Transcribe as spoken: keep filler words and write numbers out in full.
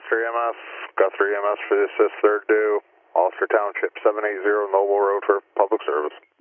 Gloucester E M S, Gloucester E M S for the assist third due, Ulster Township, seven eighty Noble Road for public service.